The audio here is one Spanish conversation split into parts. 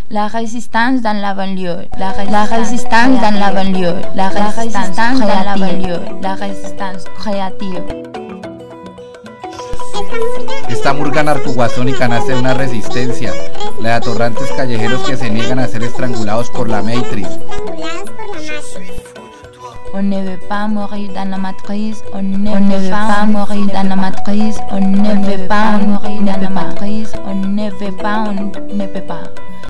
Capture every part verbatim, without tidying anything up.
La résistance dans la banlieue, la, ré la résistance dans la banlieue, la résistance créative, la résistance créative. Esta murga narcoguasónica nace de una resistencia, la de atorrantes callejeros que se niegan a ser estrangulados por la Matrix. On ne veut pas mourir dans la matrice, on ne, on ne veut pas mourir dans la matrice, on ne veut pas mourir dans la matrice, on ne veut pas, on ne peut pas.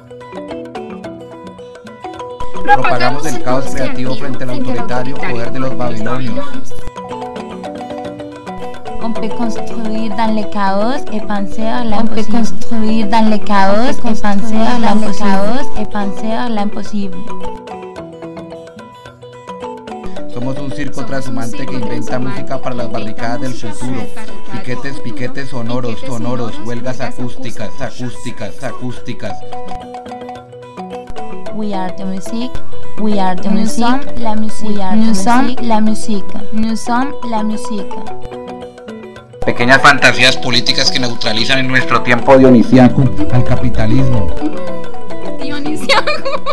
Propagamos el caos creativo frente al autoritario poder de los babilonios. On peut construire dans le chaos et penser à l'impossible. On peut construire dans le chaos et penser à l'impossible. Et penser à l'impossible. Somos un circo transhumante que inventa música para las barricadas del futuro. Piquetes, piquetes sonoros, sonoros, huelgas acústicas, acústicas, acústicas. We are the music, we are the music, nous sommes la musique, nous sommes la musique, nous sommes la musique. Pequeñas fantasías políticas que neutralizan en nuestro tiempo dionisiaco al capitalismo. Dionisiaco.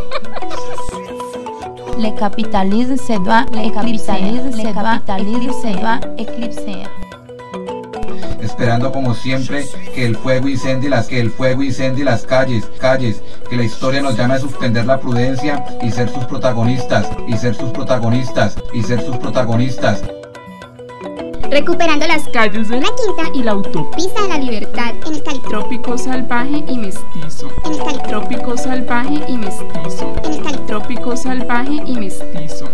Le capitalisme se doit, le capitalisme se doit, se doit éclipser. Esperando como siempre que el fuego incendie las que el fuego incendie las calles, calles, que la historia nos llame a suspender la prudencia y ser sus protagonistas, y ser sus protagonistas, y ser sus protagonistas. Recuperando las calles de la Quinta y la autopista de la Libertad en el Calitrópico salvaje y mestizo. En el Calitrópico salvaje y mestizo. En el Calitrópico salvaje y mestizo.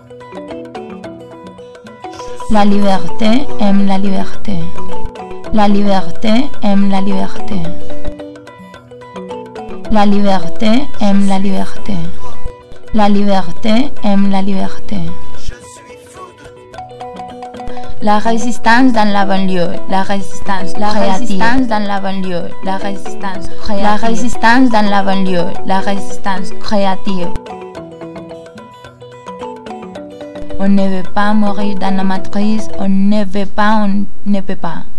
La liberté aime la liberté. La liberté aime la liberté. La liberté aime la liberté. La liberté aime la liberté. La résistance dans la banlieue, la résistance, la résistance dans la banlieue, la résistance, la résistance dans la banlieue, la résistance créative. On ne veut pas mourir dans la matrice, on ne veut pas, on ne peut pas.